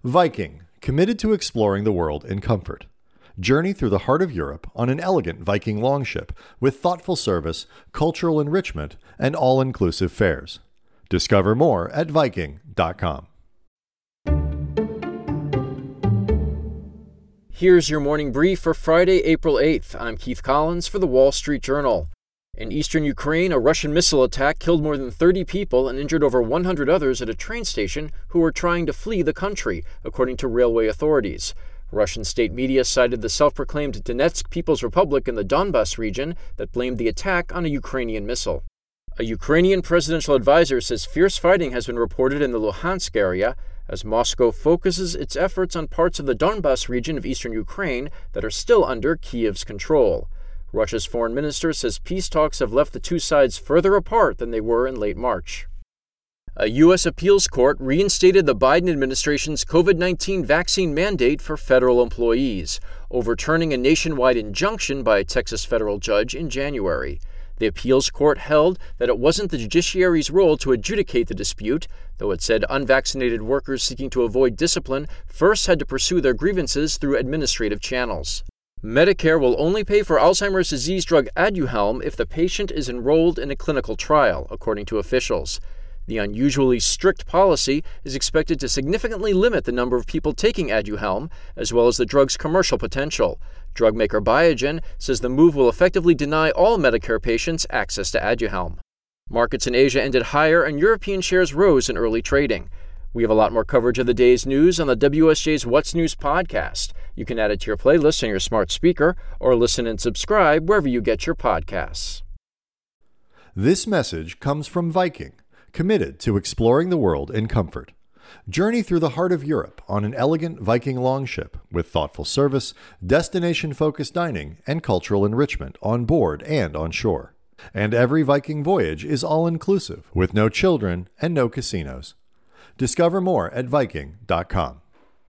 Viking, committed to exploring the world in comfort. Journey through the heart of Europe on an elegant Viking longship with thoughtful service, cultural enrichment, and all-inclusive fares. Discover more at Viking.com. Here's your morning brief for Friday, April 8th. I'm Keith Collins for The Wall Street Journal. In eastern Ukraine, a Russian missile attack killed more than 30 people and injured over 100 others at a train station who were trying to flee the country, according to railway authorities. Russian state media cited the self-proclaimed Donetsk People's Republic in the Donbas region that blamed the attack on a Ukrainian missile. A Ukrainian presidential advisor says fierce fighting has been reported in the Luhansk area as Moscow focuses its efforts on parts of the Donbas region of eastern Ukraine that are still under Kyiv's control. Russia's foreign minister says peace talks have left the two sides further apart than they were in late March. A U.S. appeals court reinstated the Biden administration's COVID-19 vaccine mandate for federal employees, overturning a nationwide injunction by a Texas federal judge in January. The appeals court held that it wasn't the judiciary's role to adjudicate the dispute, though it said unvaccinated workers seeking to avoid discipline first had to pursue their grievances through administrative channels. Medicare will only pay for Alzheimer's disease drug Aduhelm if the patient is enrolled in a clinical trial, according to officials. The unusually strict policy is expected to significantly limit the number of people taking Aduhelm, as well as the drug's commercial potential. Drug maker Biogen says the move will effectively deny all Medicare patients access to Aduhelm. Markets in Asia ended higher and European shares rose in early trading. We have a lot more coverage of the day's news on the WSJ's What's News podcast. You can add it to your playlist on your smart speaker or listen and subscribe wherever you get your podcasts. This message comes from Viking, committed to exploring the world in comfort. Journey through the heart of Europe on an elegant Viking longship with thoughtful service, destination-focused dining, and cultural enrichment on board and on shore. And every Viking voyage is all-inclusive with no children and no casinos. Discover more at Viking.com.